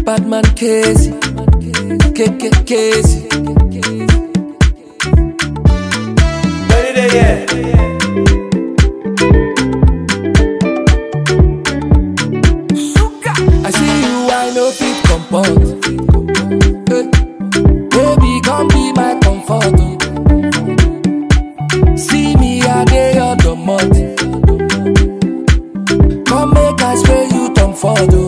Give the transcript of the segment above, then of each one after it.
Badman Casey, Casey. Ready there, yeah. I see you, I know fit comport. Hey. Baby, come be my comfort. Oh. See me, I dey your domot. Come make I spray you Tom Ford. Oh.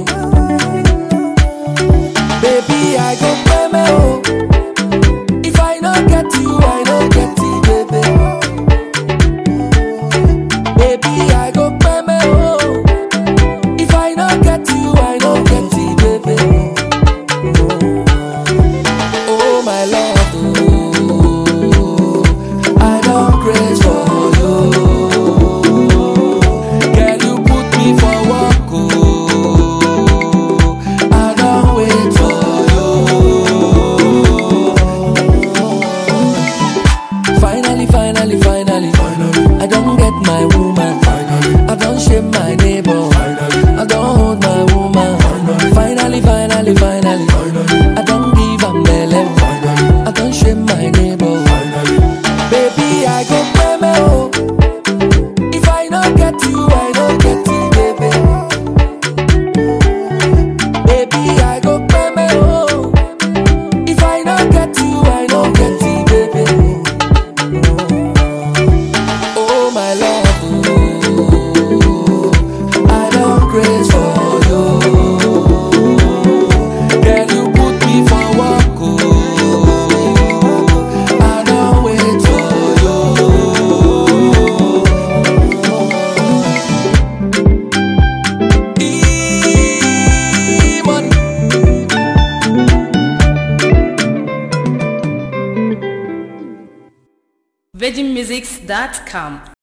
Baby, I go pay me, oh. If I don't get you, I don't get you, baby. Baby, I go pay me, oh. If I don't get you, I don't get you, baby. Oh, my love, oh. I don't craze for you. Girl, you put me for work, oh. I don't wait for you. Finally, I don't get my woman. I don't shame my neighbor. I don't hold my woman. Finally, I don't give a melon. I don't shame my neighbor. Baby, I go pay me, oh. If I don't get you, I don't get you, baby. Baby, I go pay me, oh. If I don't get you, I don't get you, baby. Oh, my love, oh. I don't craze for you. Girl, you put me for work, oh. I don't wait for you. E-money. VeggieMusics.com